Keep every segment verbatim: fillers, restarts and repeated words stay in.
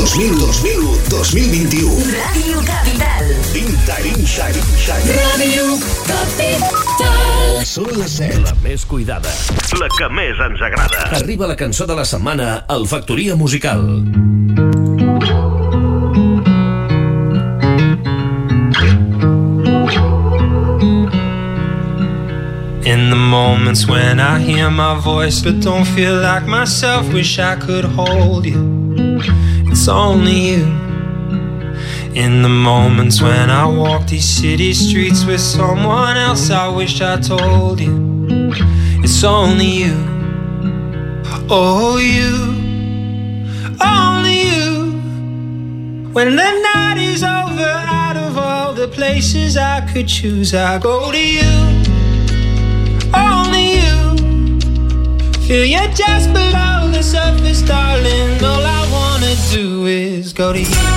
dos mil, dos mil u, dos mil vint-i-u. Ràdio Capital. Vintage, vintage, vintage. Ràdio Capital. Són les set. La més cuidada, la que més ens agrada. Arriba la cançó de la setmana al Factoria Musical. In the moments when I hear my voice but don't feel like myself, wish I could hold you. It's only you. In the moments when I walk these city streets with someone else, I wish I told you. It's only you. Oh, you. Only you. When the night is over, out of all the places I could choose, I go to you. Only you. Feel you just below the surface, darling. All I wanna do is go to you.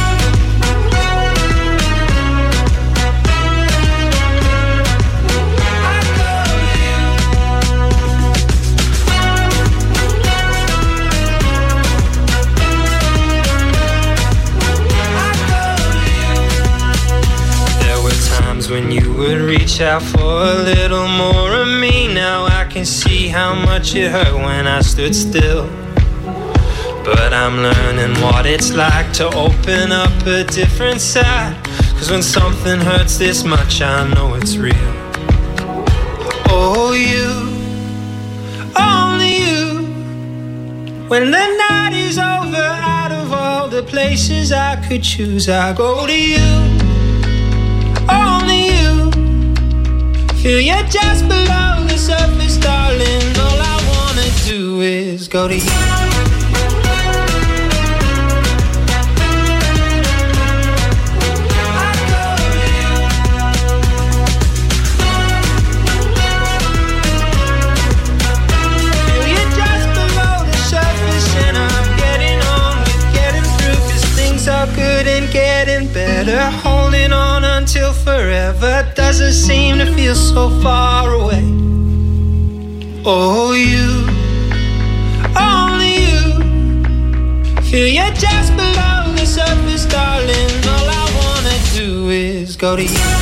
When you would reach out for a little more of me, now I can see how much it hurt when I stood still. But I'm learning what it's like to open up a different side, 'cause when something hurts this much, I know it's real. Oh, you, only you. When the night is over, out of all the places I could choose, I go to you. Only you. Feel you just below the surface, darling. All I wanna do is go to you. Good and getting better, holding on until forever doesn't seem to feel so far away. Oh, you, only you. Feel you just below the surface, darling. All I wanna do is go to you.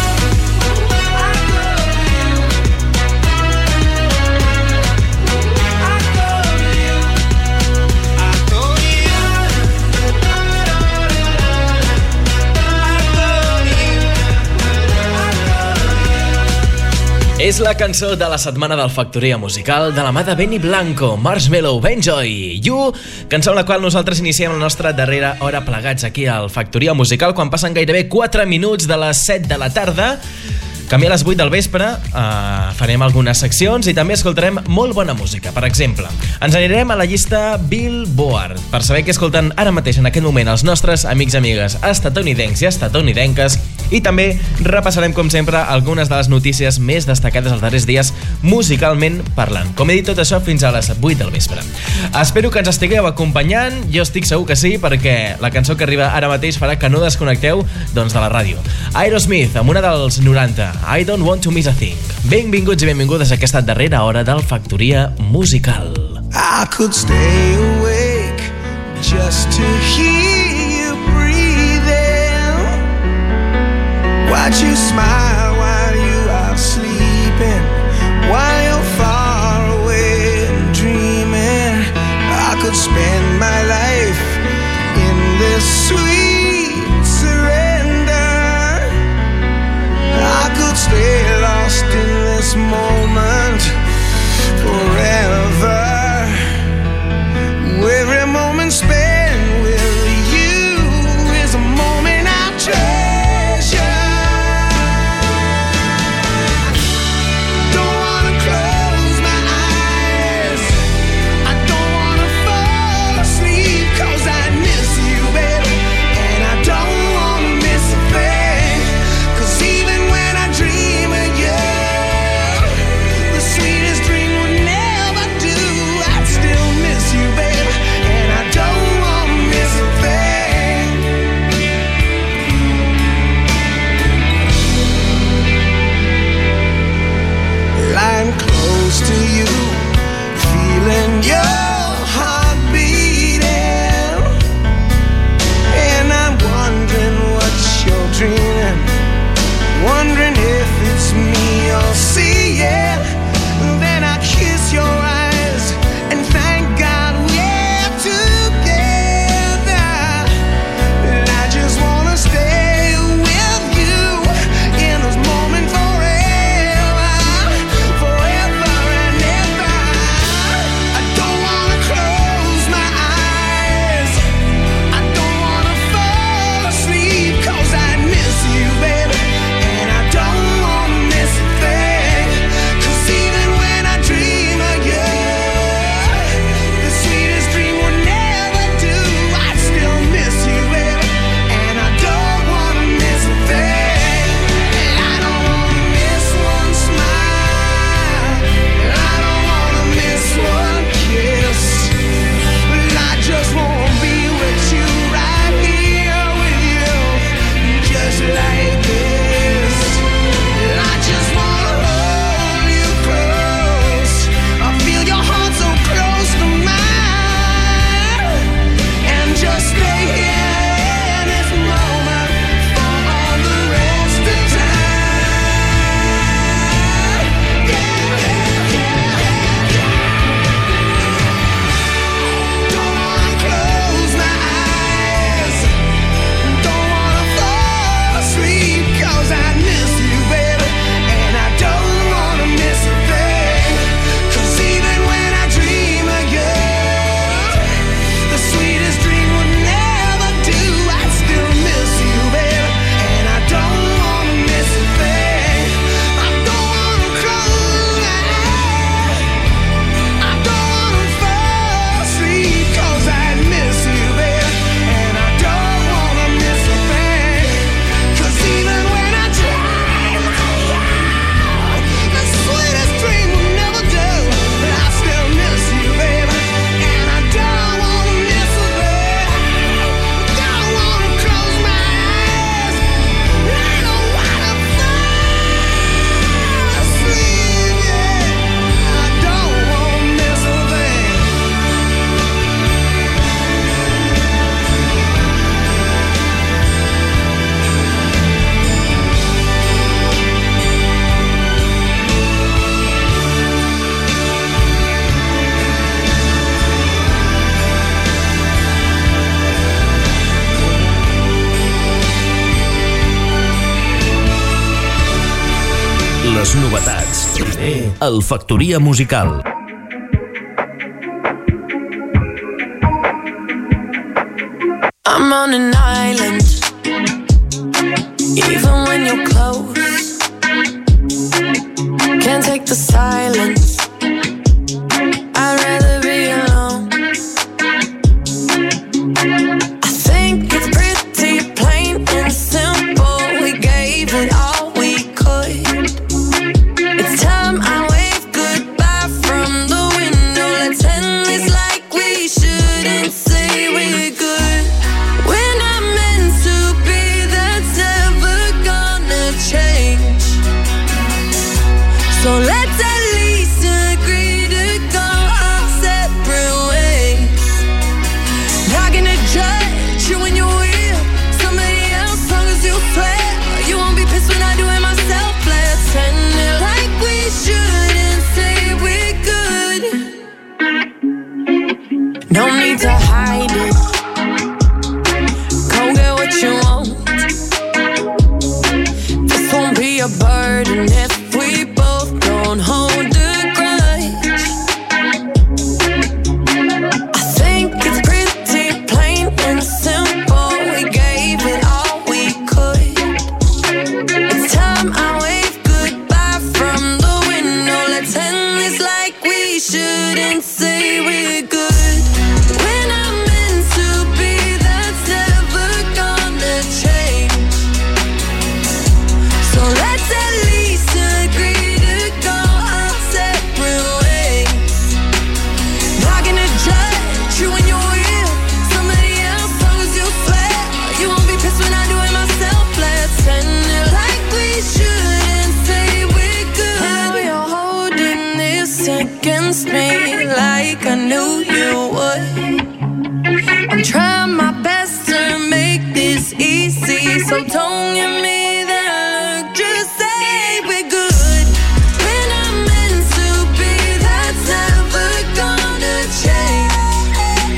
És la cançó de la setmana del Factoria Musical de la mà de Benny Blanco, Marshmello, Benjoy, You, cançó amb la qual nosaltres iniciem la nostra darrera hora plegats aquí al Factoria Musical quan passen gairebé quatre minuts de les set de la tarda. Canvia a les vuit del vespre, uh, farem algunes seccions i també escoltarem molt bona música. Per exemple, ens anirem a la llista Billboard per saber què escolten ara mateix en aquest moment els nostres amics i amigues estatunidencs i estatunidenques, i també repassarem, com sempre, algunes de les notícies més destacades els darrers dies musicalment parlant. Com he dit, tot això fins a les vuit del vespre. Espero que ens estigueu acompanyant, jo estic segur que sí, perquè la cançó que arriba ara mateix farà que no desconnecteu doncs, de la ràdio. Aerosmith, amb una dels noranta, I Don't Want to Miss a Thing. Benvinguts i benvingudes a aquesta darrera hora del Factoria Musical. I could stay awake just to hear you breathing, watch you smile while you are sleeping, while you're far away and dreaming. I could spend my life in this sweet surrender. I could stay lost in this moment forever. Every moment spent with you is a moment I treasure. Don't wanna close my eyes, I don't wanna fall asleep, 'cause I miss you, baby, and I don't wanna miss a thing. 'Cause even when I dream of you, the sweetest dream will never do. les novetats. Primer, el Factoria Musical. I'm on an island, even when you're close. Can't take the silence, I'd rather be alone. I think it's pretty plain and simple, we gave it all we could. It's time I wave goodbye from the window. Let's end this like we shouldn't say we're good. We're not meant to be, that's never gonna change. So let's at least agree to go our separate ways. Not gonna judge you when you're with somebody else, long as you swear you won't be pissed when I do it myself. Let's end it like we shouldn't say we're good. No need to hide it, go get what you want. This won't be a burden if we both don't hold a grudge. I think it's pretty plain and simple, we gave it all we could. It's time I wave goodbye from the window. Let's end this like we shouldn't say we're good. We're not meant to be, that's never gonna change. So let's at least agree to go our separate ways. Not gonna judge you when you're with somebody else, long as you swear you won't be pissed when I do it myself. Let's end it like we shouldn't say we're good. Now you're holding this against me like I knew you would. I'm trying my best to make this easy, so don't give me that look, just say we're good. We're not meant to be, that's never gonna change.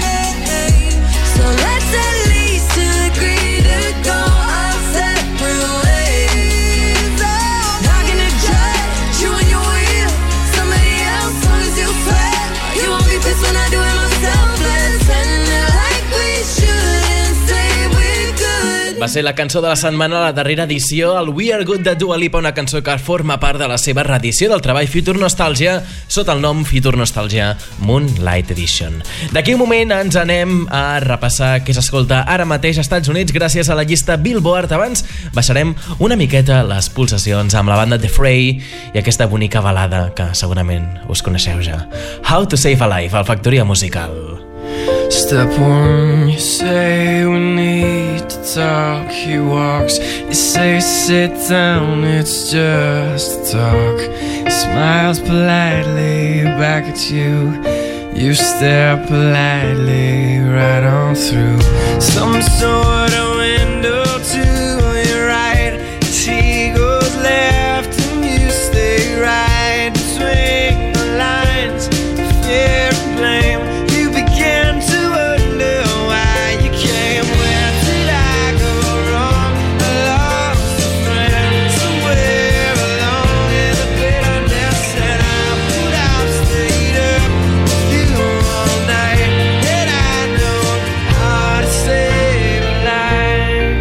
So let's at least agree to go our separate ways. Not gonna judge you when you're with somebody else, long as you swear you won't be pissed when I do it myself. Let's end it like we shouldn't say we're good. Va ser la cançó de la setmana a la darrera edició, el We Are Good de Dua Lipa, una cançó que forma part de la seva reedició del treball Future Nostalgia sota el nom Future Nostalgia Moonlight Edition. D'aquí un moment ens anem a repassar què s'escolta ara mateix als Estats Units gràcies a la llista Billboard. Abans baixarem una miqueta les pulsacions amb la banda The Fray i aquesta bonica balada que segurament us coneixeu ja. How to Save a Life, al Factoria Musical. Step one, you say we need to talk. He walks, you say sit down, it's just talk. He smiles politely back at you. You stare politely right on through some sort of window to your right. As he goes left and you stay right between the lines of fear and blame. You begin to wonder why you came. Where did I go wrong? I lost a friend somewhere along in the bitterness, and I put out, stayed up with you all night, and I know how to save a life.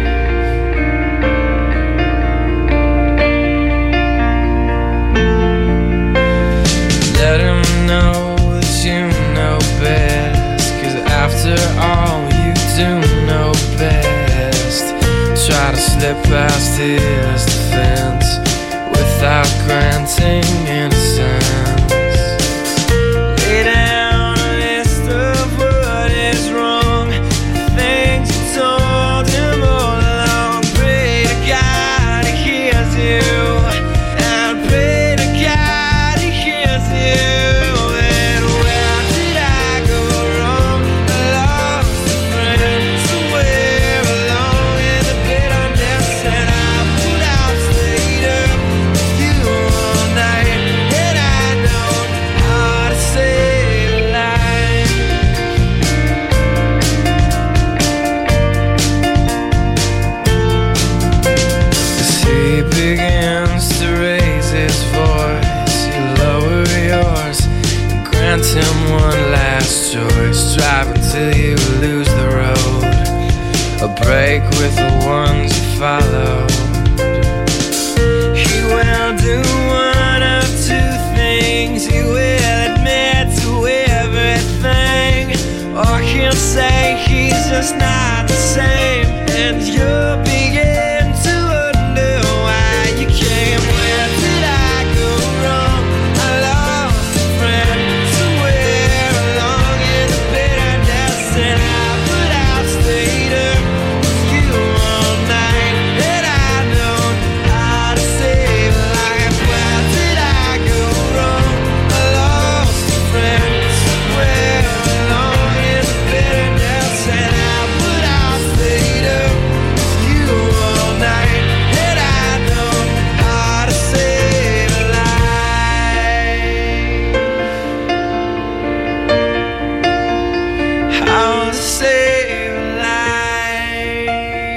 Let him know that you know best, 'cause after all you do know best. Try to slip past his defense without granting innocence. Lay down a list of what is wrong, the things you told him all along. Pray to God he hears you, and pray to God he hears you. And where did I go wrong? I lost a friend somewhere along in the bitterness, and I put out, stayed up with you all night, and I break with the ones you follow. He will do one of two things. He will admit to everything, or he'll say he's just not the same, and you'll begin to wonder why you came. Where did I go wrong? I lost a friend somewhere along in the bitterness, and I put out stayed up with you all night, and I know how to save a life. Where did I go wrong? I lost a friend somewhere along in the bitterness, and I put out stayed up with you all night, and I know how to save a life. How to save a life.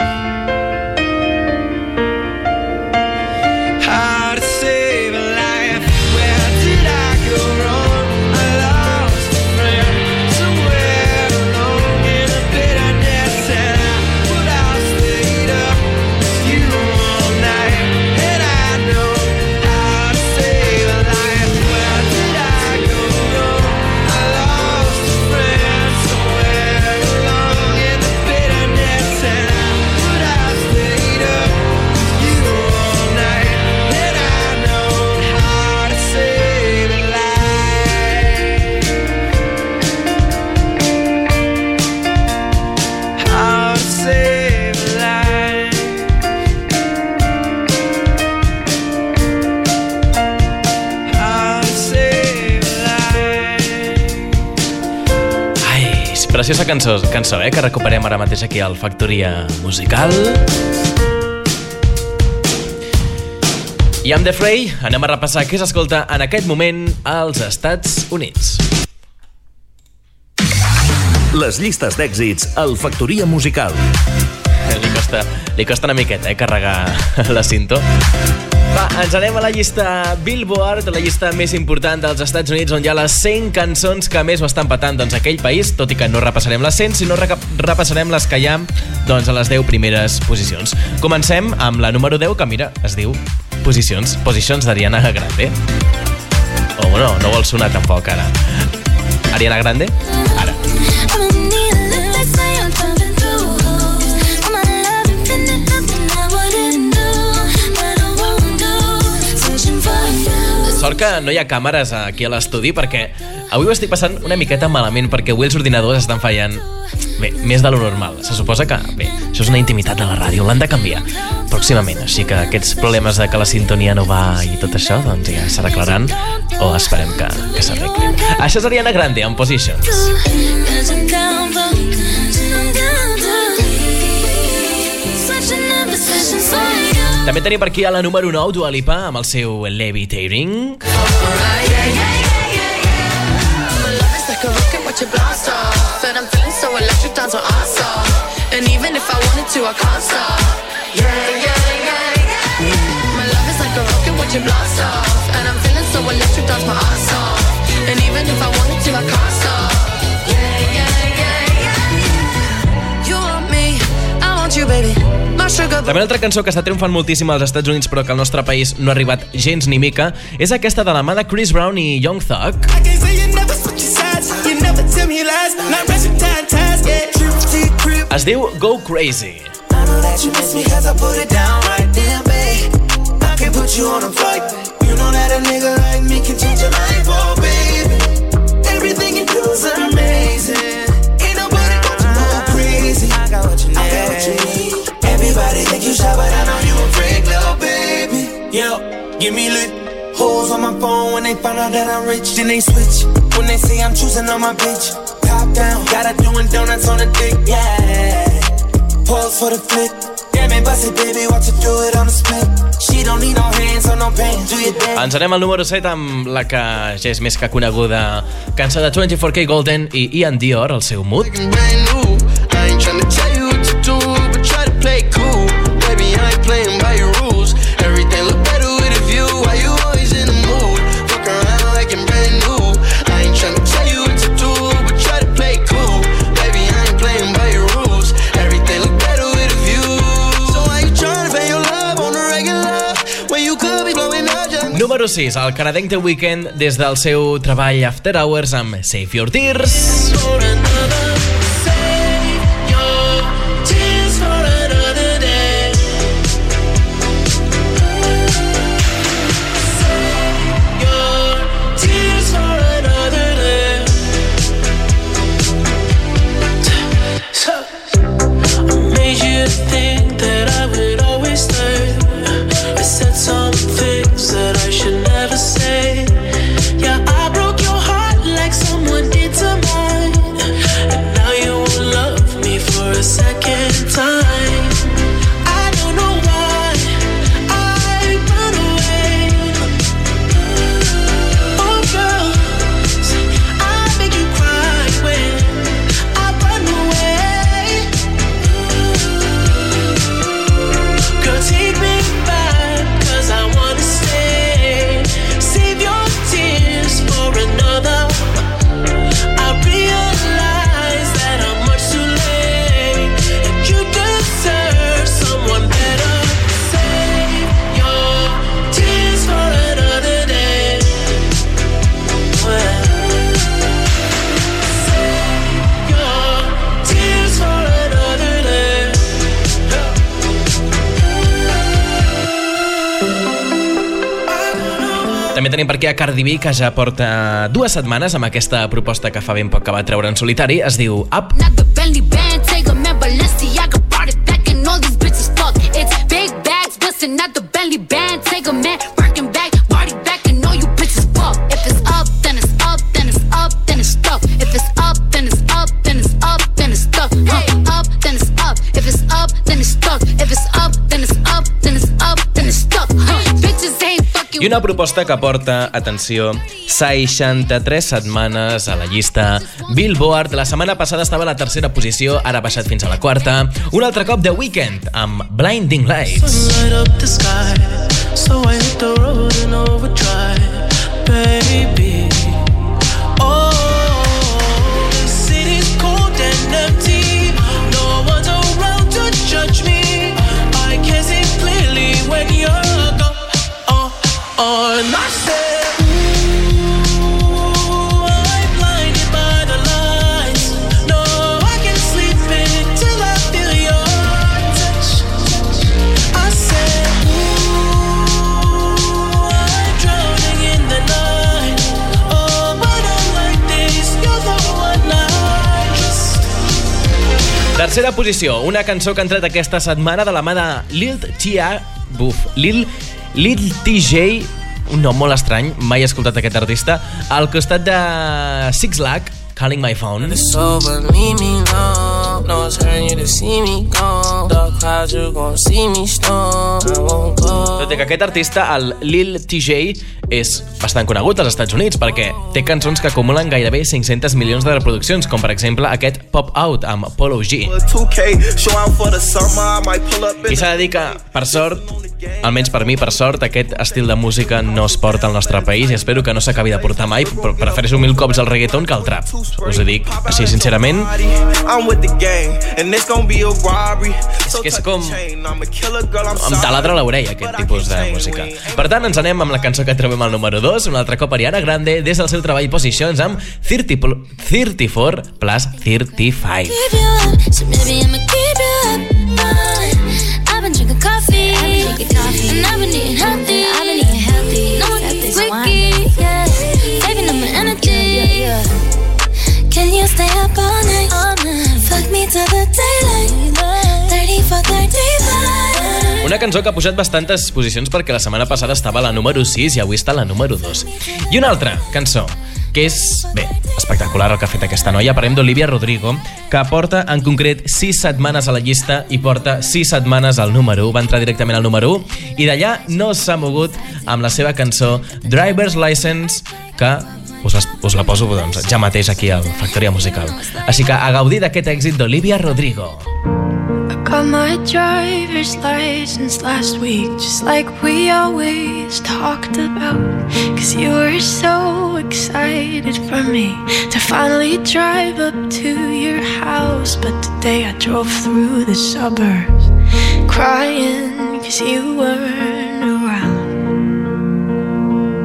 How to save a life. Where did I go wrong? I lost a friend somewhere alone in the bitterness, and I put out stayed up with you all night, and I know how to save a life. Where did I go wrong? I lost a friend somewhere along in the bitterness, and I put out stayed up with you all night, and I know how to save a life. How to save a life. How to save a life. Ai, és preciosa cançó, cançó eh, que recuperem ara mateix aquí al Factoria Musical. I amb The Fray anem a repassar què s'escolta en aquest moment als Estats Units. Les llistes d'èxits al Factoria Musical. Li costa, li costa una miqueta, eh, carregar la cinta. Va, ens anem a la llista Billboard, la llista més important dels Estats Units, on hi ha les cent cançons que més ho estan patant doncs, aquell país, tot i que no repassarem les cent, sinó repassarem les que hi ha doncs, a les deu primeres posicions. Comencem amb la número deu, que mira, es diu Posicions, Posicions d'Ariana Grande. O no, no vol sonar tampoc ara. Ariana Grande, ara. Sort que no hi ha càmeres aquí a l'estudi, perquè avui ho estic passant una miqueta malament, perquè avui els ordinadors estan fallant bé, més de lo normal. Se suposa que, bé, això és una intimitat de la ràdio, l'han de canviar pròximament, així que aquests problemes de que la sintonia no va i tot això, doncs ja s'arreglaran, o esperem que, que s'arreglin. Això és Ariana Grande, en Positions. També tenim per aquí a la número nou Dua Lipa amb el seu Levitating. També una altra cançó que està triomfant moltíssim als Estats Units però que al nostre país no ha arribat gens ni mica és aquesta de la mà de Chris Brown i Young Thug. Es diu Go Crazy. Everybody think you shy, but I know you a freak, little baby. Yeah, give me lit. Hoes on my phone when they find out that I'm rich. Then they switch when they say I'm choosing on my bitch. Top down, got her doing donuts on the dick, yeah. Pause for the flick. Damn it, bust it, baby, watch her do it on the split. She don't need no hands or no pants, do your dance. Ens anem al número set amb la que ja és més que coneguda cançó de twenty-four K Golden i Ian Dior, el seu Mood. I ain't tryna tell you what to do, but try to play cool. Baby, I ain't playing by your rules. Everything look better with a view. Why you always in the mood? Fuck around like I'm brand new. I ain't tryna tell you what to do, but try to play cool. Baby, I ain't playing by your rules. Everything look better. número sis, el canadenc The Weeknd des del seu treball After Hours amb Save Your Tears. També tenim per aquí a Cardi B, que ja porta dues setmanes amb aquesta proposta que fa ben poc que va treure en solitari. Es diu Up. I una proposta que porta, atenció, seixanta-tres setmanes a la llista Billboard. La setmana passada estava a la tercera posició, ara ha baixat fins a la quarta. Un altre cop The Weeknd amb Blinding Lights. On I said, ooh, I'm blinded by the lights. No, I can't sleep until I feel your touch. I said, ooh, I'm drowning in the night. Oh, but I'm like this, you're the one I trust. Tercera posició, una cançó que ha entrat aquesta setmana de la mà de Lil T J. Buf, Lil Lil T J, un nom molt estrany, mai he escoltat aquest artista, al costat de Six Lack, Calling My Phone. Tot i que aquest artista, el Lil T J, és bastant conegut als Estats Units perquè té cançons que acumulen gairebé cinc-cents milions de reproduccions, com per exemple aquest Pop Out amb Polo G. I s'ha de dir que, per sort, almenys per mi, per sort, aquest estil de música no es porta al nostre país i espero que no s'acabi de portar mai. Prefereixo mil cops el reggaeton que el trap. Us ho dic així sincerament. És que és com em taladra l'orella, aquest tipus de música. Per tant, ens anem amb la cançó que trobem al número dos, un altre cop Ariana Grande, des del seu treball Positions amb thirty-four plus thirty-five. I've been drinking coffee, I've been drinking coffee, and I've been eating healthy, I've been eating healthy. No one gets wiki, yeah, saving up my energy. Yeah, yeah. Can you stay up all night? All night. Fuck me till the daylight. thirty-four, thirty-five. Una cançó que ha pujat bastantes posicions perquè la setmana passada estava a la número sis i avui està a la número dos. I una altra cançó que és, bé, espectacular el que ha fet aquesta noia. Parlem d'Olivia Rodrigo, que porta en concret sis setmanes a la llista i porta sis setmanes al número u. Va entrar directament al número u i d'allà no s'ha mogut amb la seva cançó Driver's License, que us, us la poso doncs, ja mateix aquí al Factoria Musical. Així que a gaudir d'aquest èxit d'Olivia Rodrigo. Got my driver's license last week, just like we always talked about. Cause you were so excited for me to finally drive up to your house. But today I drove through the suburbs crying cause you weren't around.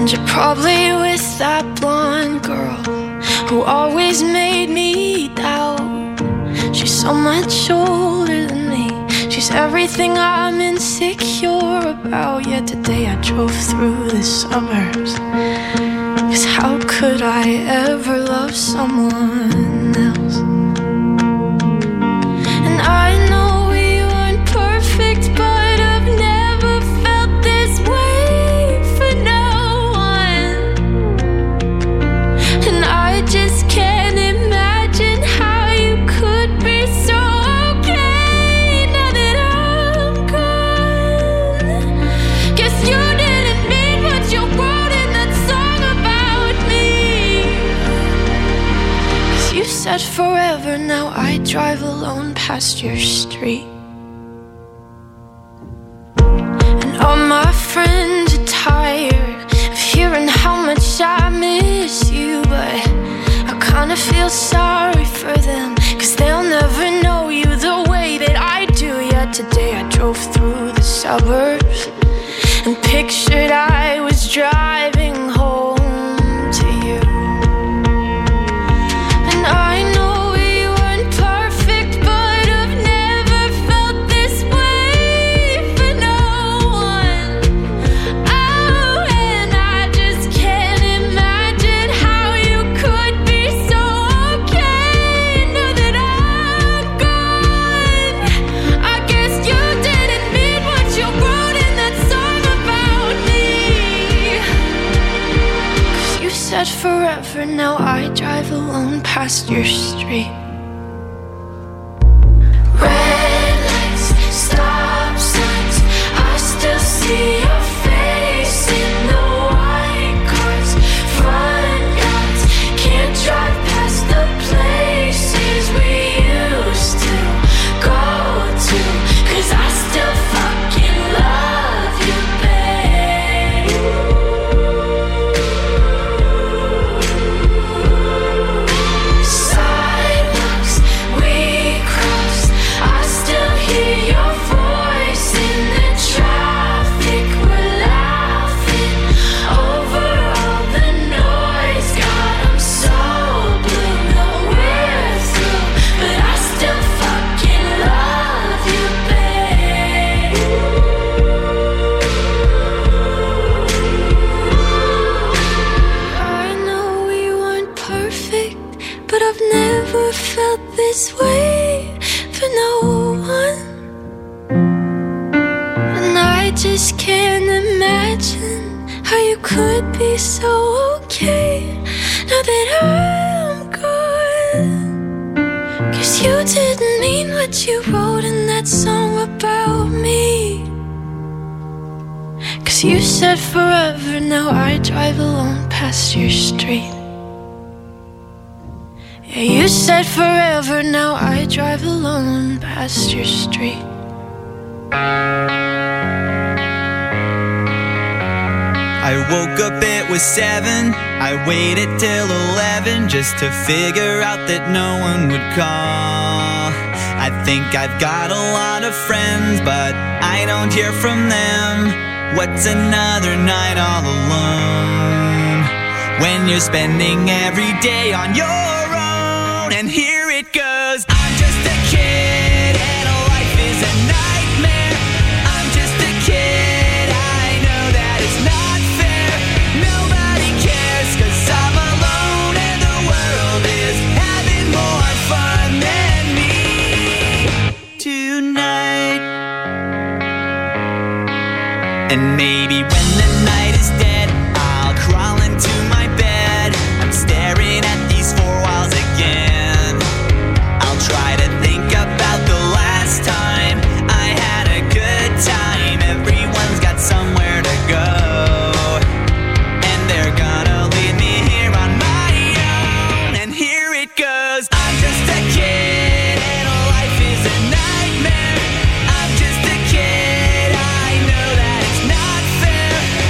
And you're probably with that blonde girl who always made me doubt. She's so much older than me. She's everything I'm insecure about. Yet today I drove through the suburbs. 'Cause how could I ever love someone else? And I know we weren't perfect, but I've never felt this way for no one. And I just can't imagine how you could be so okay now that I'm gone. Guess you didn't mean what you wrote in that song about me. 'Cause you said forever, now I drive alone past your street. And all my friends are tired of hearing how much I miss you, but I kinda feel sorry for them, 'cause they'll never know you the way that I do. Yet today I drove through the suburbs and pictured I was driving home to you. And I know we weren't perfect, but I've never felt this way for no one. Oh, and I just can't imagine how you could be so okay now that I'm gone. I guess you didn't mean what you wrote in that song about me. 'Cause you said forever, now I drive alone past your street. Red lights, stop signs, I still see your face in the white cars, front yards. Can't drive past the places we used to go to, 'cause I still fucking love you, babe. Sidewalks we crossed, I still hear your voice in the traffic. We're laughing over all the noise. God, I'm so blue, no we're through, but I still fucking love you, babe. I know we weren't perfect, but I've never felt this way for no one. And I just can't imagine how you could be so okay now that I'm gone. 'Cause you didn't mean what you wrote in that song about me. 'Cause you said forever, now I drive alone past your street. Yeah, you said forever, now I drive alone past your street. I woke up, it was seven. I waited till eleven just to figure out that no one would call. I think I've got a lot of friends, but I don't hear from them. What's another night all alone when you're spending every day on your own? And here it goes. I'm just a kid and life is a nightmare. I'm just a kid, I know that it's not fair. Nobody cares 'cause I'm alone and the world is having more fun than me tonight. And maybe when the night is dead, I'll crawl into my bed. I'm staring at these four walls again. I'll try to think about the last time I had a good time. Everyone's got somewhere to go, and they're gonna leave me here on my own. And here it goes. I'm just a kid and life is a nightmare. I'm just a kid, I know that it's not fair.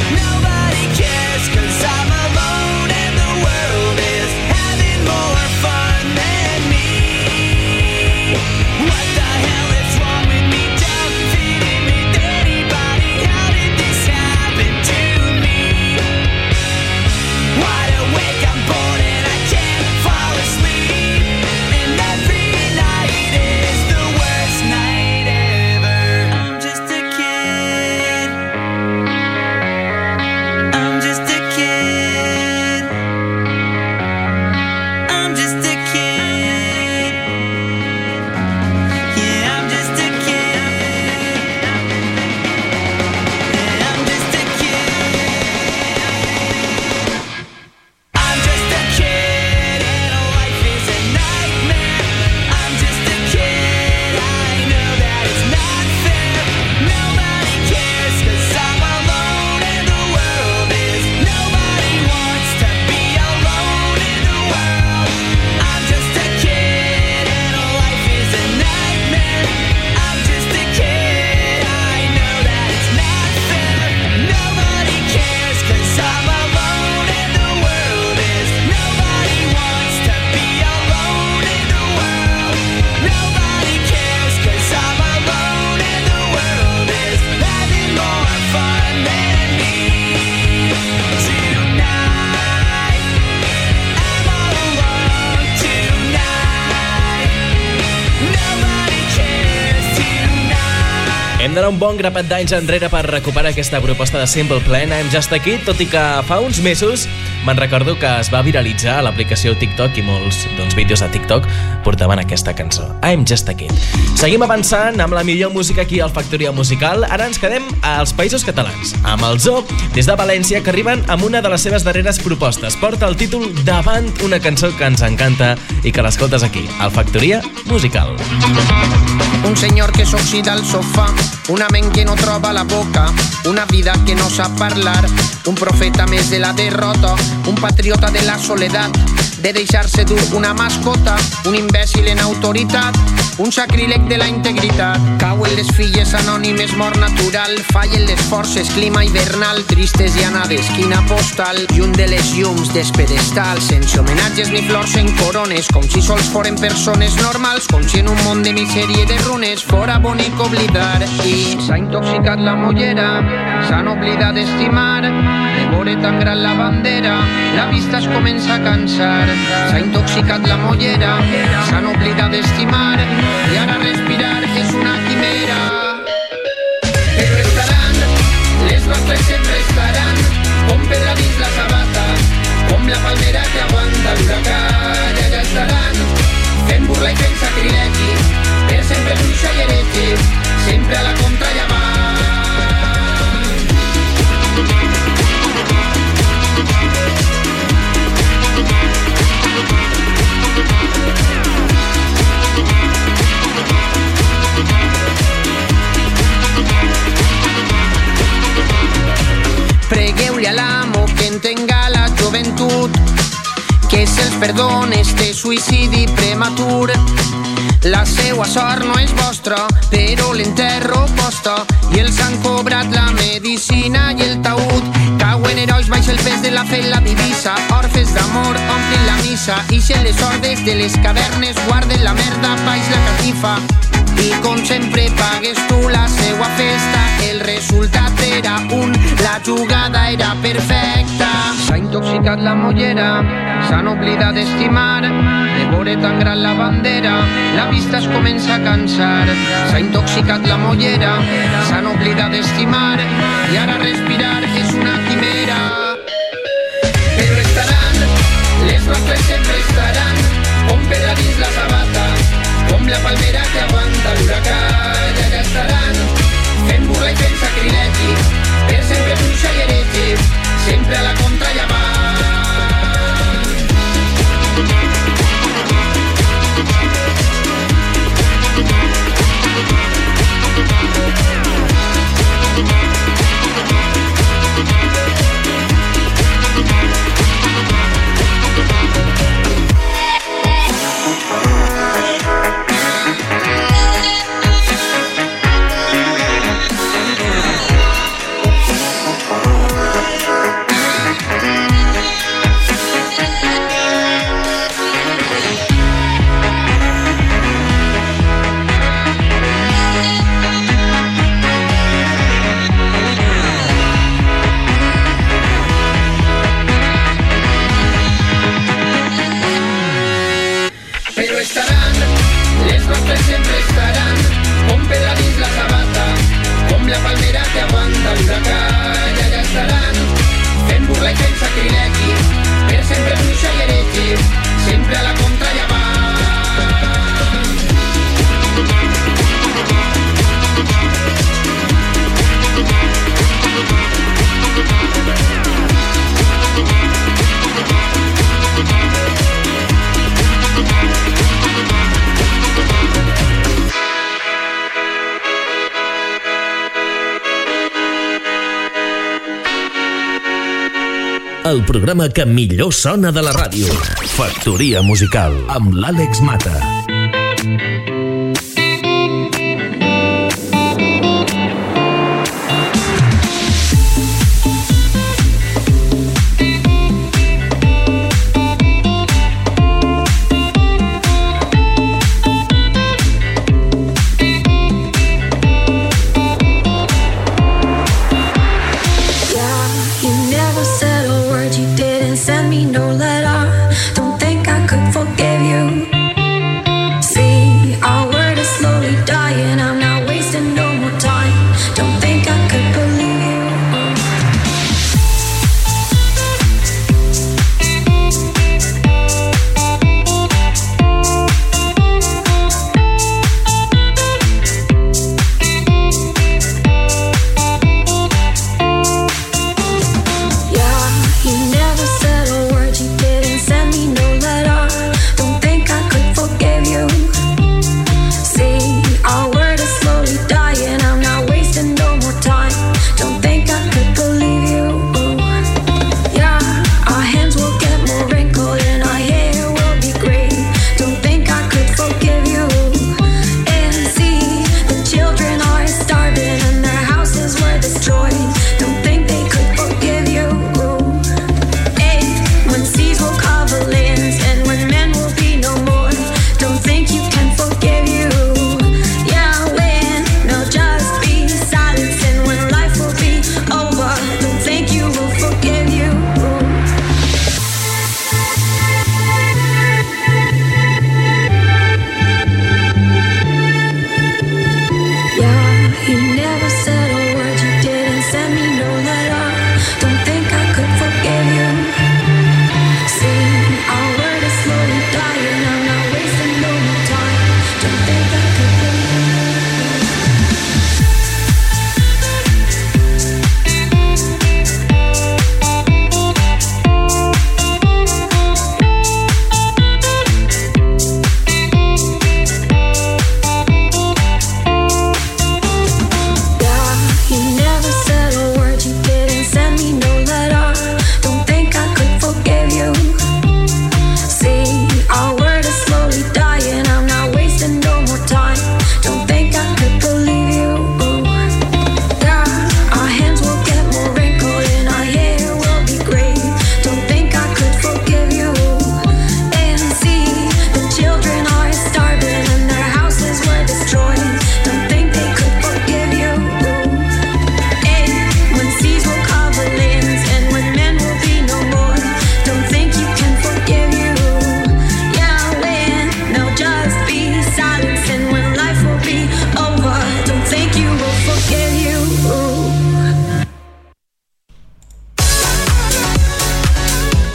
Hem d'anar un bon grapat d'anys enrere per recuperar aquesta proposta de Simple Plan, I'm Just a Kid, tot i que fa uns mesos me'n recordo que es va viralitzar a l'aplicació TikTok i molts doncs, vídeos de TikTok portaven aquesta cançó, I'm Just a Kid. Seguim avançant amb la millor música aquí al Factoria Musical. Ara ens quedem als Països Catalans, amb el Zoo, des de València, que arriben amb una de les seves darreres propostes. Porta el títol Davant, una cançó que ens encanta i que l'escoltes aquí, al Factoria Musical. Un senyor que s'oxida al sofà, una ment que no troba la boca, una vida que no sap parlar, un profeta més de la derrota, un patriota de la soledat, de deixar-se dur una mascota, un imbècil en autoritat, un sacríleg de la integritat. Cauen les filles anònimes, mort natural, fallen les forces, clima hivernal, tristes i anades, quina postal, lluny de les llums despedestal, sense homenatges ni flors en corones, com si sols foren persones normals, com si en un món de misèria i de runes fora bonic oblidar. I s'ha intoxicat la mollera, s'han oblidat d'estimar, de veure tan gran la bandera, la vista es comença a cansar. S'ha intoxicat la mollera, s'han oblidat d'estimar, i ara respirar és una quimera. Però estaran, les nostres sempre estaran, com pedra dins la sabata, com la palmera que aguanta l'huracà. I allà estaran, fent burla i fent sacrilegi, per sempre bruixa i heregi, sempre a la contra i avant. Pregueu-li a l'amo que entenga la joventut, que se'ls perdoni este suïcidi prematur. La seua sort no és vostra, però l'enterro costa, i els han cobrat la medicina i el taüt. Cauen herois baix el pes de la fe i la divisa, orfes d'amor omplin la missa, ixen les hordes de les cavernes, guarden la merda baix la catifa. I com sempre pagues tu la seua festa, el resultat era un, la jugada era perfecta. S'ha intoxicat la mollera, s'han oblidat d'estimar, de veure tan gran la bandera, la vista es comença a cansar. S'ha intoxicat la mollera, s'han oblidat d'estimar, i ara respirar és una quimera. Però estaran, les nostres sempre estaran, com pedra dins la sabata, com la palmera que aguanta l'huracà. I allà estaran, fent burla i fent sacrilegi, per sempre bruixa i heregi, sempre a la contra i avant. Sempre estaran, com pedra dins la sabata, com la palmera que aguanta l'huracà. I allà estaran, fent burla i fent sacrilegi, per sempre bruixa i heregi, sempre a la contra i avant. El programa que millor sona de la ràdio. Factoria Musical, amb l'Àlex Mata. Send me no letter. Don't think I could forgive you. See,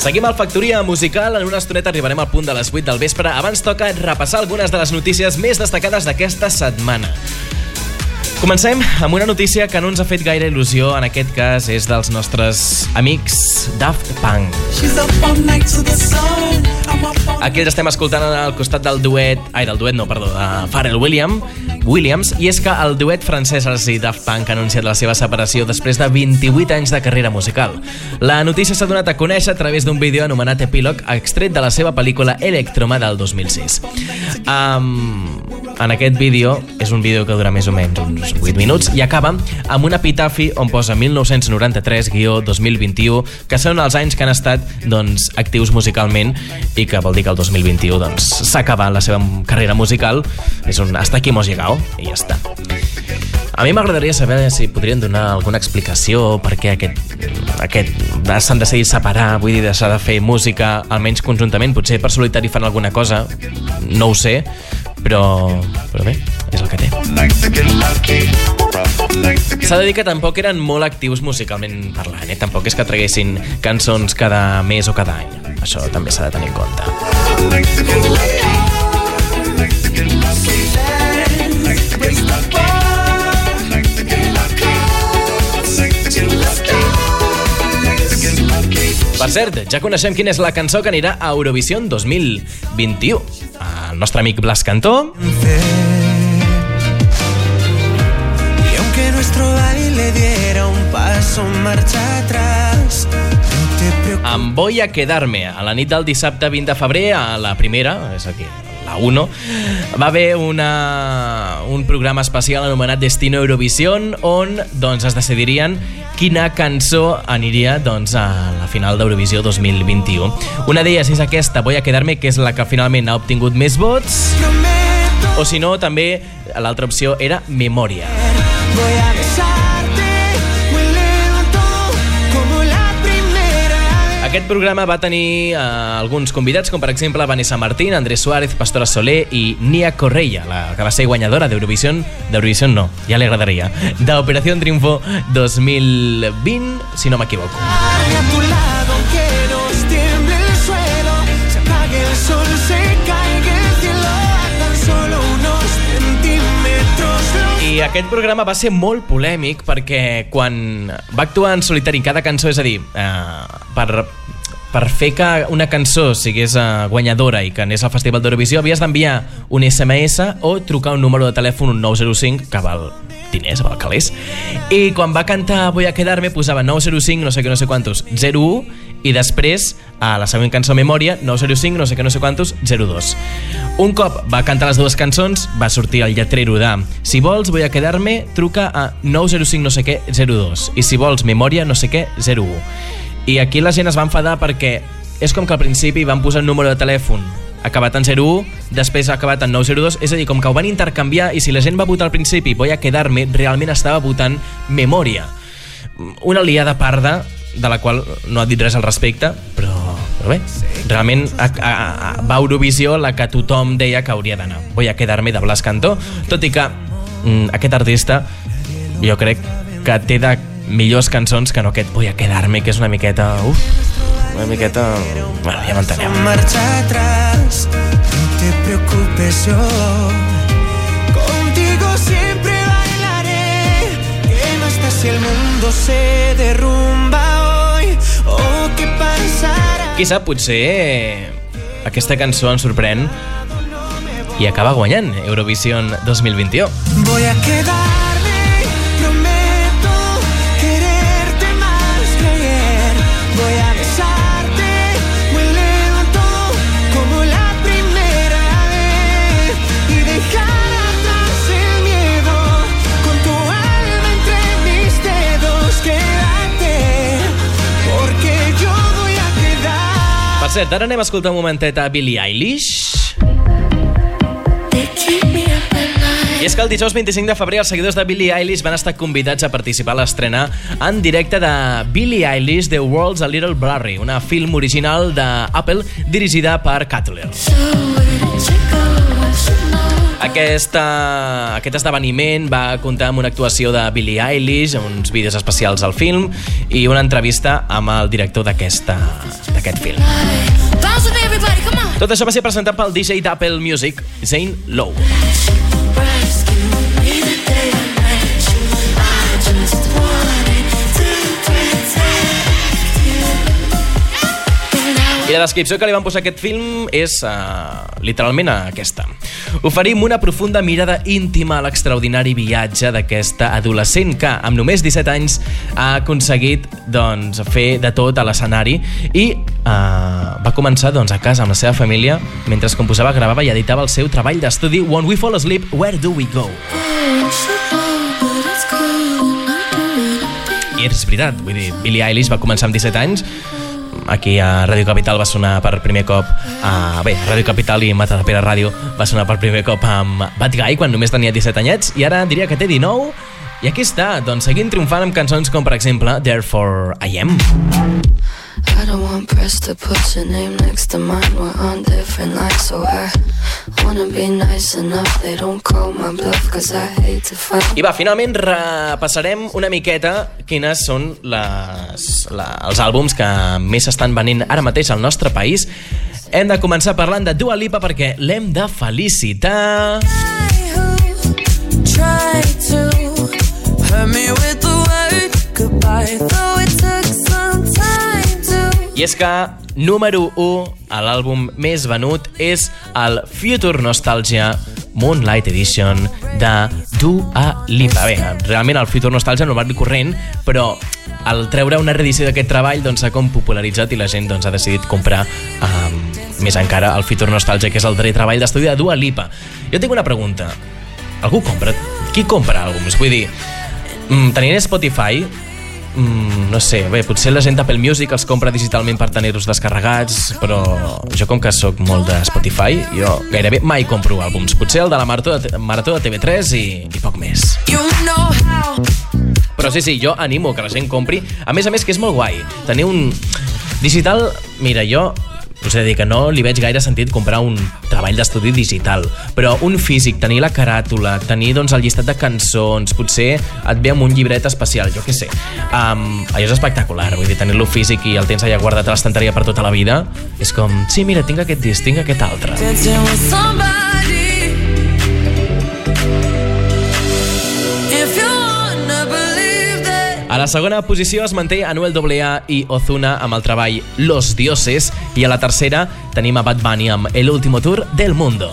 Seguim al Factoria Musical. En una estoneta arribarem al punt de les vuit del vespre. Abans toca repassar algunes de les notícies més destacades d'aquesta setmana. Comencem amb una notícia que no ens ha fet gaire il·lusió. En aquest cas és dels nostres amics Daft Punk. Aquí els estem escoltant al costat del duet, ai, del duet no, perdó, de Pharrell Williams, Williams, i és que el duet francès i Daft Punk ha anunciat la seva separació després de vint-i-vuit anys de carrera musical. La notícia s'ha donat a conèixer a través d'un vídeo anomenat Epílog, extret de la seva pel·lícula Electroma del dos mil sis. Um, en aquest vídeo, és un vídeo que dura més o menys uns vuit minuts, i acaba amb un epitafi on posa mil nou-cents noranta-tres dos mil vint-i-u, que són els anys que han estat doncs, actius musicalment, i que vol dir que el dos mil vint-i-u doncs, s'ha acabat la seva carrera musical. És un hasta aquí hemos llegado, i ja està. A mi m'agradaria saber si podrien donar alguna explicació per què aquest, aquest s'han decidit separar, vull dir, deixar de fer música, almenys conjuntament, potser per solitari fan alguna cosa, no ho sé, però, però bé, és el que té. S'ha de dir que tampoc eren molt actius musicalment parlant, eh? Tampoc és que traguessin cançons cada mes o cada any. Això també s'ha de tenir en compte. Per cert, ja coneixem quina és la cançó que anirà a Eurovision dos mil vint-i-u. El nostre amic Blas Cantó. Y aunque nuestro baile diera un paso marcha atrás, no te preocupes. Em voy a quedarme. A la nit del dissabte vint de febrer, a la primera, és aquí, la uno, va haver una, un programa especial anomenat Destino Eurovision, on doncs, es decidirien quina cançó aniria doncs, a la final d'Eurovisió dos mil vint-i-u. Una d'elles és aquesta, Voy a quedarme, que és la que finalment ha obtingut més vots, o si no, també l'altra opció era Memòria. Voy a besarte muy lento como la primera. Aquest programa va tenir eh, alguns convidats, com per exemple Vanessa Martín, Andrés Suárez, Pastora Soler i Nia Correia, la que va ser guanyadora d'Eurovision, d'Eurovision no, ja li agradaria, d'Operación Triunfo dos mil vint, si no m'equivoco. A tu lado que nos tiemble el suelo, se apague el sol, se caiga el cielo a tan solo unos centímetros. I aquest programa va ser molt polèmic perquè quan va actuar en solitari en cada cançó, és a dir, eh, per, per fer que una cançó sigués eh, guanyadora i que anés al Festival d'Eurovisió, havies d'enviar un esse eme esse o trucar un número de telèfon, un nou zero cinc, que val diners, val calés. I quan va cantar Voy a quedarme posava nou zero cinc, no sé què, no sé quantos, zero u, i després, a la següent cançó Memòria, nou zero cinc, no sé què, no sé quantos, zero dos. Un cop va cantar les dues cançons, va sortir el lletrero de si vols Voy a quedarme, truca a nou zero cinc, no sé què, zero dos, i si vols Memòria, no sé què, zero u. I aquí la gent es va enfadar perquè és com que al principi van posar un número de telèfon acabat en zero u, després ha acabat en nou zero dos, és a dir, com que ho van intercanviar, i si la gent va votar al principi Voy a quedarme, realment estava votant Memòria. Una liada parda de la qual no ha dit res al respecte, però, però bé, realment a, a, a, va a Eurovisió la que tothom deia que hauria d'anar, Voy a quedarme, de Blas Cantó, tot i que mm, aquest artista jo crec que té de millors cançons que no aquest Voy a quedarme, que és una miqueta uf, una miqueta, bueno, ja m'entenem. Marcha atrás, no te preocupes, yo contigo siempre bailaré. ¿Qué más da si el mundo se derrumba hoy? ¿O qué pasará? Qui sap, potser aquesta cançó ens sorprèn i acaba guanyant Eurovision dos mil vint-i-u. Voy a quedarme, prometo quererte más que ayer. Voy a besarte muy lento como la primera vez y dejar atrás el miedo con tu alma entre mis dedos. Quédate porque yo voy a quedar. Per cert, ara anem a escoltar un momentet a Billie Eilish. I és que el dijous vint-i-cinc de febrer els seguidors de Billie Eilish van estar convidats a participar a l'estrena en directe de Billie Eilish The World's a Little Blurry, una film original d'Apple dirigida per Cutler. So where did you go? I should know. Aquesta, aquest esdeveniment va comptar amb una actuació de Billie Eilish, uns vídeos especials al film i una entrevista amb el director d'aquest film. Tot això va ser presentat pel D J d'Apple Music, Zane Lowe. I la descripció que li van posar a aquest film és uh, literalment aquesta. Oferim una profunda mirada íntima a l'extraordinari viatge d'aquesta adolescent que, amb només disset anys, ha aconseguit doncs, fer de tot a l'escenari i uh, va començar doncs, a casa amb la seva família mentre composava, gravava i editava el seu treball d'estudi When We Fall Asleep, Where Do We Go? I és veritat, vull dir, Billie Eilish va començar amb disset anys. Aquí a Ràdio Capital va sonar per primer cop a, bé, Ràdio Capital i Matadepera Ràdio va sonar per primer cop amb Bad Guy quan només tenia disset anyets i ara diria que té dinou i aquí està, doncs seguint triomfant amb cançons com per exemple Therefore I Am. I don't want press to put your name next to mine. We're on different lines, so I wanna be nice enough. They don't call my bluff, cause I hate to fight. I va, finalment repassarem una miqueta quines són les, la, els àlbums que més s'estan venent ara mateix al nostre país. Hem de començar parlant de Dua Lipa perquè l'hem de felicitar. Try to hurt me with the word goodbye, though it took some time to. I és que número u a l'àlbum més venut és el Future Nostalgia Moonlight Edition de Dua Lipa. Bé, realment el Future Nostalgia normal i corrent, però al treure una reedició d'aquest treball doncs, s'ha com popularitzat i la gent doncs, ha decidit comprar um, més encara el Future Nostalgia, que és el darrer treball d'estudi de Dua Lipa. Jo tinc una pregunta. Algú compra? Qui compra àlbums? Vull dir, mm, tenint Spotify, mm, no sé, bé, potser la gent d'Apple Music els compra digitalment per tenir-los descarregats, però jo com que sóc molt de Spotify, jo gairebé mai compro àlbums. Potser el de la Marató de, Marató de T V tres i, i poc més. You know how. Però sí, sí, jo animo que la gent compri. A més a més que és molt guai. Tenir un digital... Mira, jo us he de dir que no li veig gaire sentit comprar un treball d'estudi digital, però un físic, tenir la caràtula, tenir doncs, el llistat de cançons, potser et ve amb un llibret especial, jo què sé. Um, allò és espectacular, vull dir, tenir-lo físic i el tens allà guardat a l'estanteria per tota la vida, és com, sí, mira, tinc aquest disc, tinc aquest altre. Dancing with somebody. If you wanna believe that. A la segona posició es manté Anuel doble A i Ozuna amb el treball Los Dioses i a la tercera tenim a Bad Bunny amb El Último Tour del Mundo.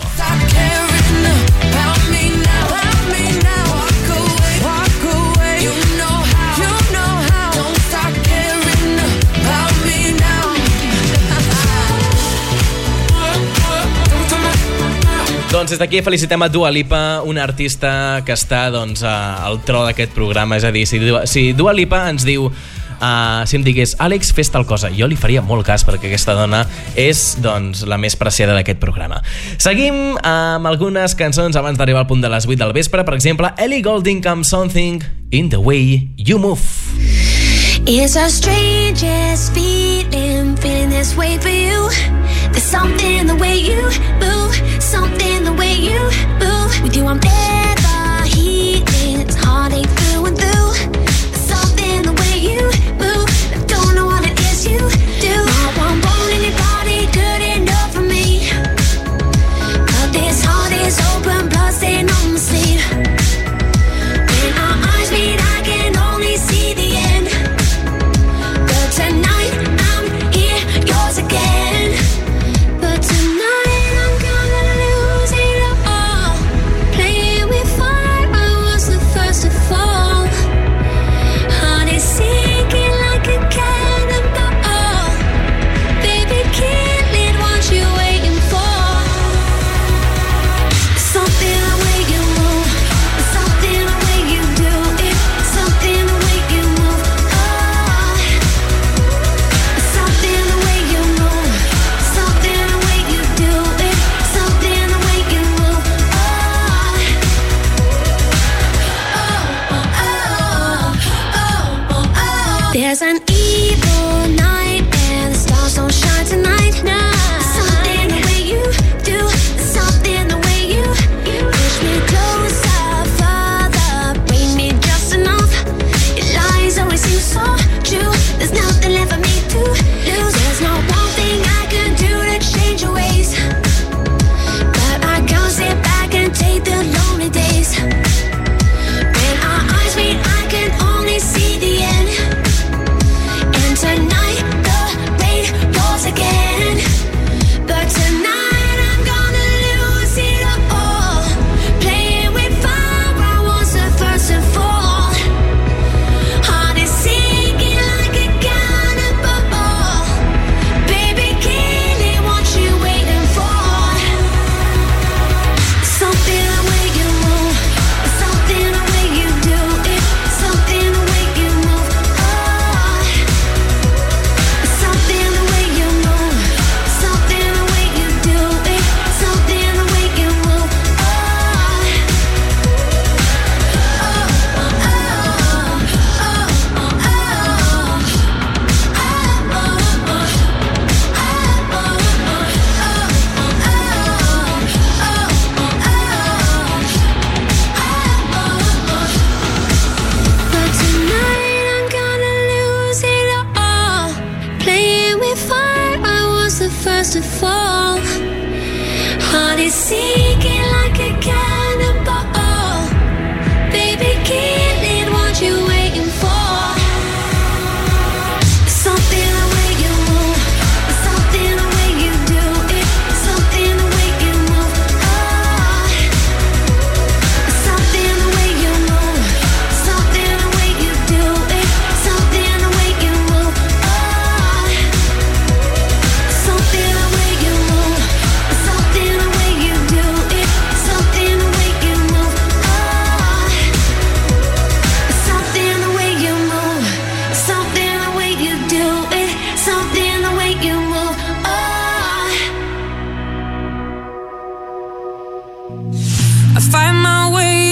Doncs des d'aquí felicitem a Dua Lipa, una artista que està doncs, al tro d'aquest programa. És a dir, si Dua, si Dua Lipa ens diu, uh, si em digués Àlex, fes tal cosa, jo li faria molt cas perquè aquesta dona és doncs, la més preciada d'aquest programa. Seguim amb algunes cançons abans d'arribar al punt de les vuit del vespre. Per exemple, Ellie Goulding amb Something in the Way You Move. It's our strangest feeling, feeling this way for you. There's something in the way you move, something in the way you move. With you I'm never healing, it's heartache through and through. There's something in the way you move, I don't know what it is you do. Not one bone in your body good enough for me, but this heart is open, blood stain on my sleeve. When our eyes meet I can only see the end. Tonight I'm here, yours again. But tonight I'm gonna lose it all.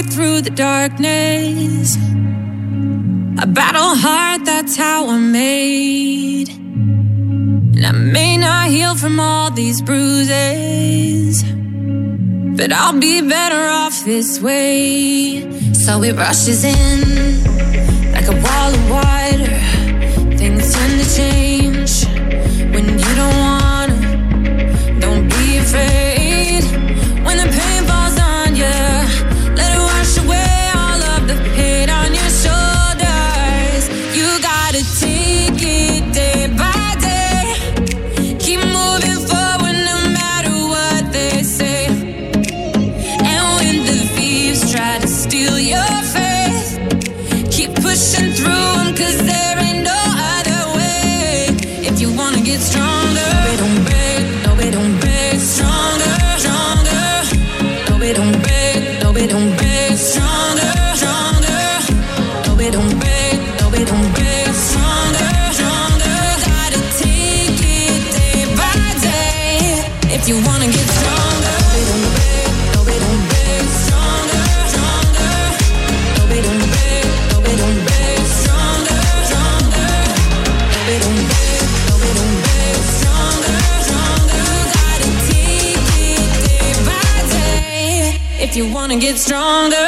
fight through the darkness. I battle hard, that's how I'm made. And I may not heal from all these bruises, but I'll be better off this way. So it rushes in like a wall of water. Things tend to change when you don't wanna. Don't be afraid when the pain falls on you. Let it wash away all of the hate on your shoulders. You gotta take it day by day. Keep moving forward no matter what they say. And when the thieves try to steal your faith, keep pushing through them, cause there ain't no other way. If you wanna get stronger, we don't break, no we don't break. Stronger, stronger, no we don't break, no we don't break. Stronger, stronger, no we don't break, no we don't break. Stronger, stronger, gotta take it day by day. If you wanna get stronger, we don't break, no we don't break. Stronger, stronger, no we don't break, no we don't break. Stronger, stronger, no we don't break, no we don't break. Stronger, stronger, gotta take it day by day. If you wanna get stronger,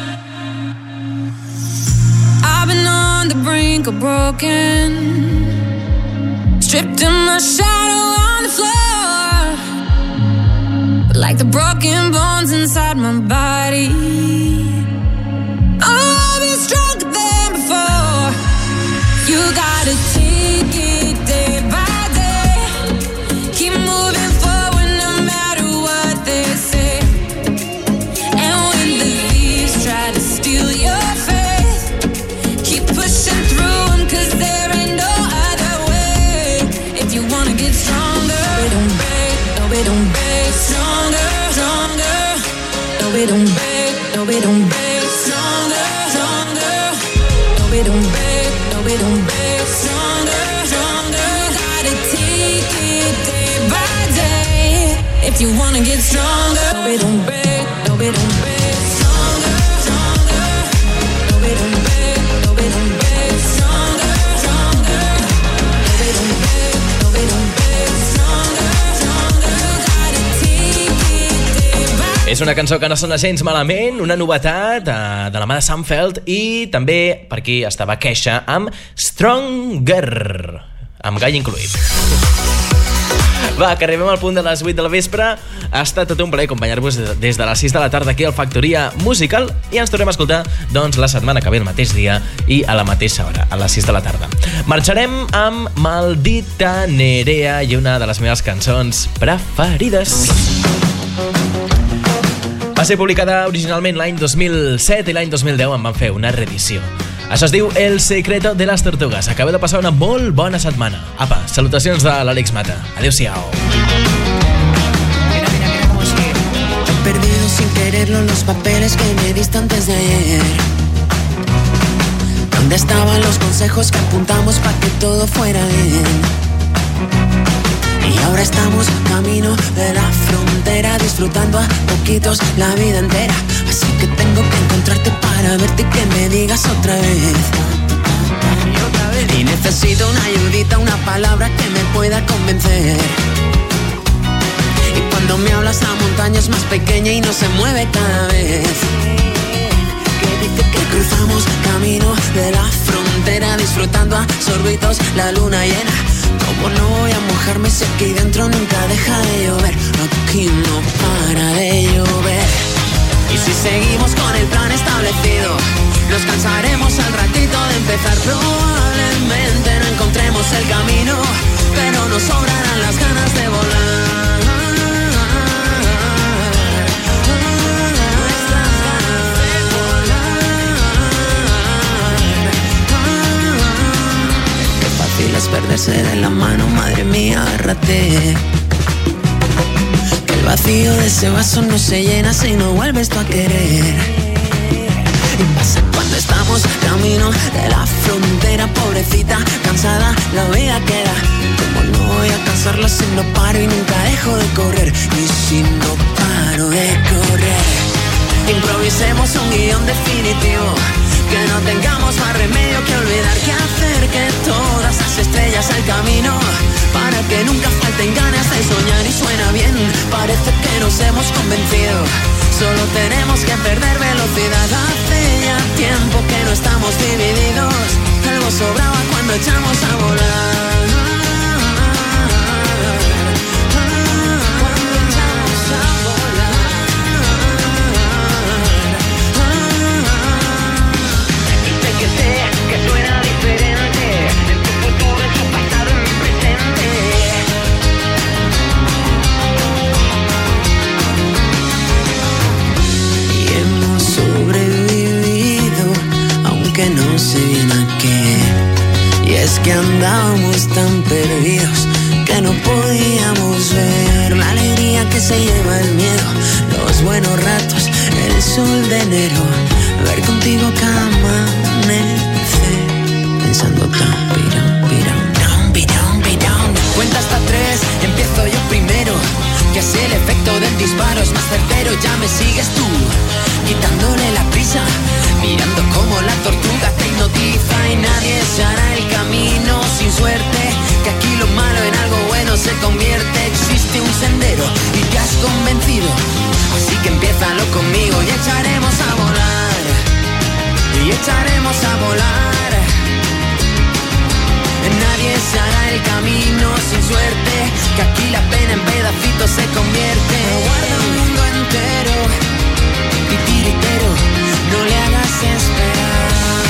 I've been on the brink of broken, stripped in my shadow on the floor, but like the broken bones inside my body, I'll be stronger than before. You gotta take it day by day. Keep moving forward no matter what they say. And when the thieves try to steal your faith, keep pushing through them, cause there ain't no other way. If you wanna get stronger, we don't break, no we don't break. Stronger, stronger, no we don't break, no we don't break. Stronger, stronger, no we don't break, no we don't break. Stronger, stronger, gotta take it day by day. If you wanna get stronger, no we don't break, no we don't break. Stronger, stronger, no we don't break, no we don't break. Stronger, stronger, no we don't break, no we don't break. Stronger, stronger, gotta take it day by day. És una cançó que no sona gens malament, una novetat de, de la mà de Sam Feld, i també per aquí estava Kesha amb Stronger, amb gall incluït. Va, que arribem al punt de les vuit de la vespre. Ha estat tot un plaer acompanyar-vos des de les sis de la tarda aquí al Factoria Musical, i ens tornem a escoltar doncs la setmana que ve el mateix dia i a la mateixa hora, a les sis de la tarda. Marxarem amb Maldita Nerea i una de les meves cançons preferides. Va ser publicada originalment l'any dos mil set i l'any dos mil deu en van fer una reedició. Això es diu El secreto de las tortugas. Acabeu de passar una molt bona setmana. Apa, salutacions de l'Àlex Mata. Adéu-siau. He perdido sin quererlo los papeles que me diste antes de ayer. ¿Dónde estaban los consejos que apuntamos para que todo fuera bien? Y ahora estamos camino de la frontera, disfrutando a poquitos la vida entera. Así que tengo que encontrarte para verte y que me digas otra vez. Y necesito una ayudita, una palabra que me pueda convencer. Y cuando me hablas la montaña es más pequeña y no se mueve cada vez. Que dice que cruzamos camino de la frontera, disfrutando a sorbitos la luna llena. Como no voy a mojarme si aquí dentro nunca deja de llover. Aquí no para de llover. Y si seguimos con el plan establecido, nos cansaremos al ratito de empezar. Probablemente no encontremos el camino, pero nos sobrarán las ganas de volar. Es perderse de la mano, madre mía, agárrate. Que el vacío de ese vaso no se llena si no vuelves tú a querer. Y pasa cuando estamos camino de la frontera, pobrecita, cansada, la vida queda. Como no voy a cansarla si no paro y nunca dejo de correr. Y si no paro de correr, Improvisemos un guión definitivo, que no tengamos más remedio que olvidar que acerque todas las estrellas al camino, para que nunca falten ganas de soñar. Y suena bien, parece que nos hemos convencido, solo tenemos que perder velocidad. Hace ya tiempo que no estamos divididos, algo sobraba cuando echamos a volar. Que suena diferente, en tu futuro, en tu pasado, en mi presente. Y hemos sobrevivido, aunque no sé bien a qué. Y es que andábamos tan perdidos que no podíamos ver la alegría que se lleva el miedo, los buenos ratos, el sol de enero, ver contigo cada amanecer, pensando tan pirón, pirón, pirón, pirón, pirón. Cuenta hasta tres, empiezo yo primero, que así el efecto del disparo es más certero. Ya me sigues tú, quitándole la prisa, mirando como la tortuga te hipnotiza. Y nadie se hará el camino sin suerte, que aquí lo malo en algo bueno se convierte. Existe un sendero y te has convencido, así que empiézalo conmigo y echaremos a volar, y echaremos a volar. Nadie se hará el camino sin suerte, que aquí la pena en pedacitos se convierte. Guarda un mundo entero, titiritero, no le hagas esperar.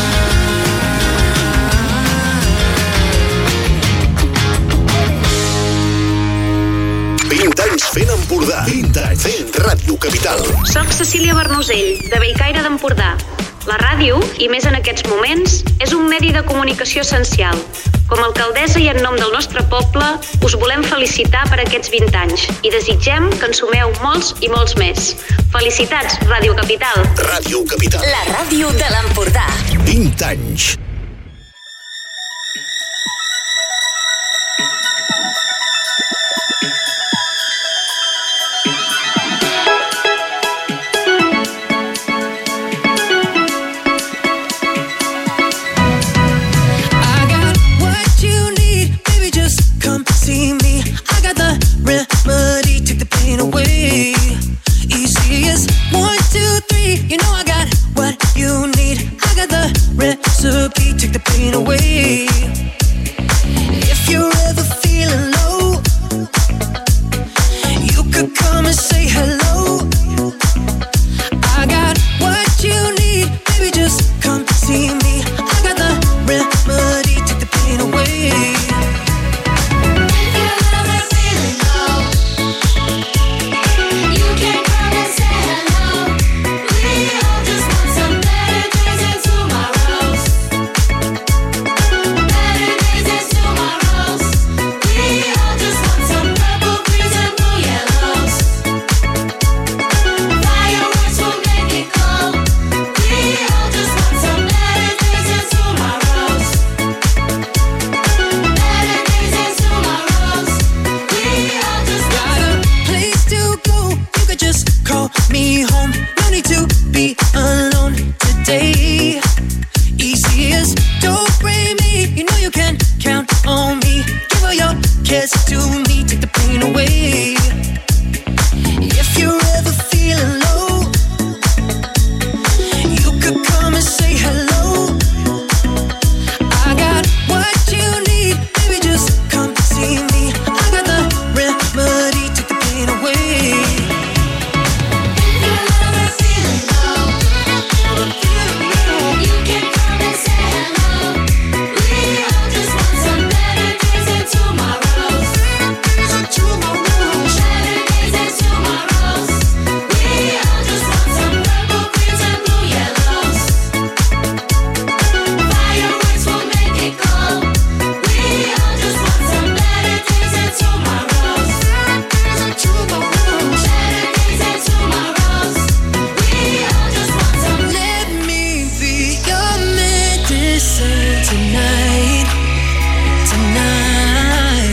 vint anys fent Empordà. vint anys fent Ràdio Capital. Soc Cecília Bernusell, de Bellcaire d'Empordà. La ràdio, i més en aquests moments, és un medi de comunicació essencial. Com a alcaldessa i en nom del nostre poble, us volem felicitar per aquests vint anys i desitgem que en sumeu molts i molts més. Felicitats, Ràdio Capital. Ràdio Capital. La ràdio de l'Empordà. vint anys.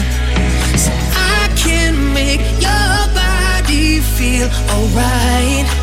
alright.